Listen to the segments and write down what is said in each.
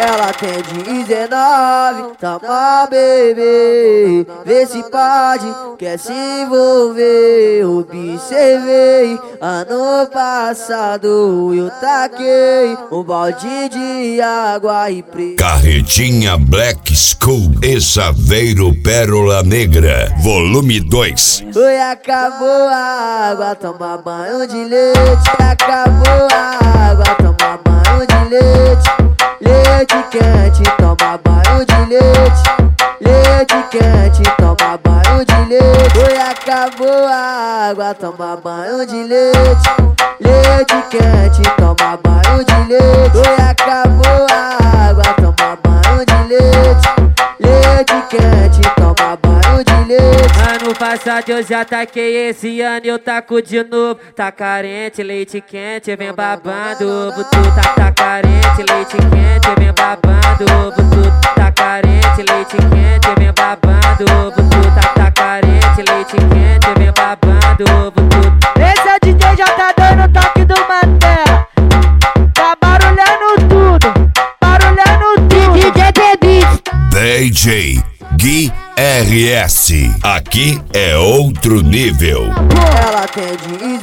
Ela tem 19, toma bebê, vê se pode, quer se envolver. Observei, ano passado eu taquei um balde de água e preto. Carretinha Black School e Saveiro Pérola Negra, volume 2. Oi, acabou a água, toma banho de leite. Acabou a água, toma banho de leite. Leite quente, toma banho de leite. Leite quente, toma banho de leite. Oi, acabou a água, toma banho de leite. Leite quente, toma banho de leite. Oi, acabou a água, toma banho de leite. Leite quente, toma banho de leite. Ano passado eu já taquei, esse ano eu taco de novo. Tá carente, leite quente, vem babando ovo tudo. Tá carente, leite quente, vem babando ovo tudo. Tá carente, leite quente, vem babando ovo tudo. Tá carente, leite quente, vem babando ovo tudo. Esse é o DJ já tá dando o toque do Mantela. Tá barulhando tudo, barulhando tudo. DJ Beats. DJ Gui RS, aqui é outro nível. Ela tem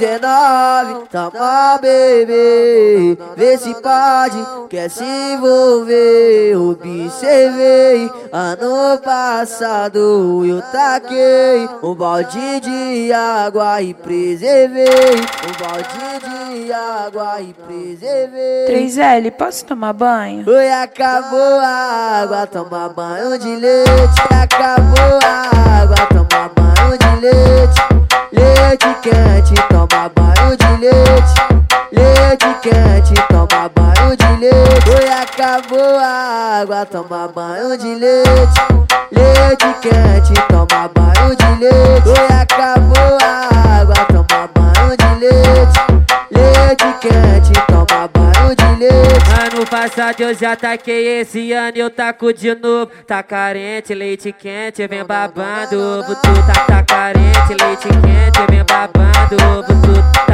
19, toma bebê, vê se pode, quer se envolver. Observei, ano passado eu taquei um balde de água e preservei. Um balde de água e preservei. 3L, posso tomar banho? Oi, acabou a água, toma banho de leite. Acabou a água, toma banho de leite. Leite quente, toma banho de leite. Leite quente, toma banho de leite. Oi, acabou a água, toma banho de leite. Leite quente, toma banho de leite. Oi, acabou a água, toma banho de leite. Leite quente, toma banho de leite. Ano passado eu já taquei, esse ano eu taco de novo. Tá carente, leite quente, vem babando ovo tudo. Tá carente, leite quente, vem babando ovo tudo.